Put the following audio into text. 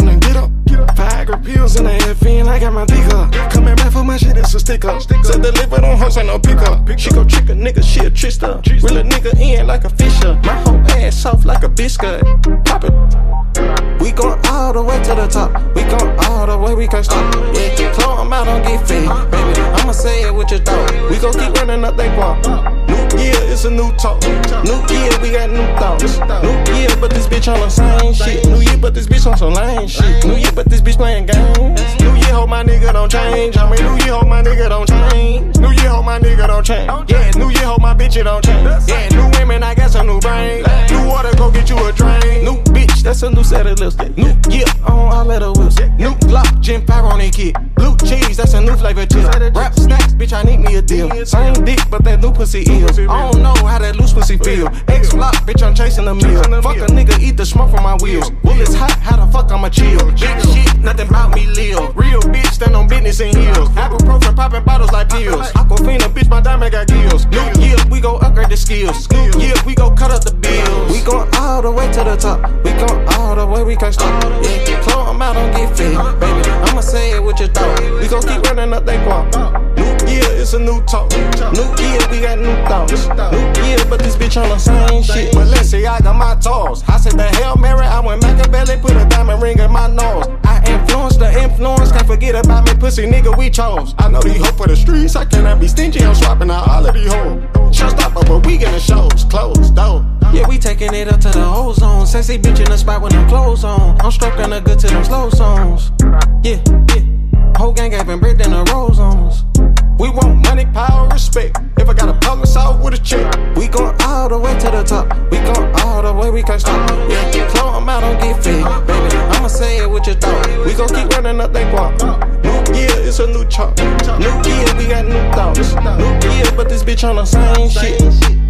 and get up. Viagra pills in the FN, I got my dick up. Coming back for my shit, it's a stick up. Said delivered on hoes, ain't no pickup. She go trick a nigga, she a trickster. Reel a nigga in like a fisher. My whole ass soft like a biscuit. Pop it. We gon' all the way to the top. We gon' all the way, we can't stop. Yeah, claw 'em out, don't get fed. Baby, I'ma say it with your thought. We gon' keep running up that guap. New year, it's a new talk. New year, we got new thoughts. New year, but this bitch on the same shit. New year, but this bitch on some lame shit. New year, but this bitch playing games. New year, hope my nigga don't change. I mean, New year, hope my nigga don't change. New year, hope my nigga don't change. Yeah, New year, hope my bitch it don't change. Yeah, new women, I got some new brain. New water, go get you a drain. New bitch, that's a new set of lipstick. New year, on all of the whips. New Glock, Gin Pyro on that kid. Blue cheese, that's a new flavor chip. Rap snacks, bitch, I need me a deal. Same dick, but that new pussy ill. I don't know how that loose pussy feel. X-Flock, bitch, I'm chasing a meal. Fuck a nigga, eat the smoke from my wheels. Bullets hot, how the fuck I'ma chill? Big shit, nothing about me live. Real bitch, stand on business in heels. Ibuprofen popping bottles like pills. Aquafina, bitch, my diamond got gills. New year, we gon' upgrade the skills. New year, we gon' cut up the bills. We gon' all the way to the top. We gon' all the way, we can't stop. Yeah, claw 'em out, don't get fed. Baby, I'ma say it with your thought. We gon' keep running up that guap. New year, it's a new talk. New year, we got new thoughts. New year, but this bitch on the same shit. But let's see, I got my toes. I said the Hail Mary, I went Machiavelli, put a diamond ring in my nose. I influenced the influence, can't forget about me, pussy nigga, we chose. I know these hoes for the streets, I cannot be stingy, I'm swapping out all of these hoes. Showstopper, but we getting shows closed, though. Yeah, we taking it up to the ozone. Sexy bitch in the spot with them clothes on. I'm stroking her good to them slow songs. Yeah, yeah. Whole gang having bread in the rose on us. We want money, power, respect. If I got a problem solved with a check, we gon' all the way to the top. We gon' all the way, we can't stop. Yeah, claw 'em out, don't get fed. Baby, I'ma say it with your thought. We gon' keep running up that guap. New year, it's a new chart. New year, we got new thoughts. New year, but this bitch on the same shit.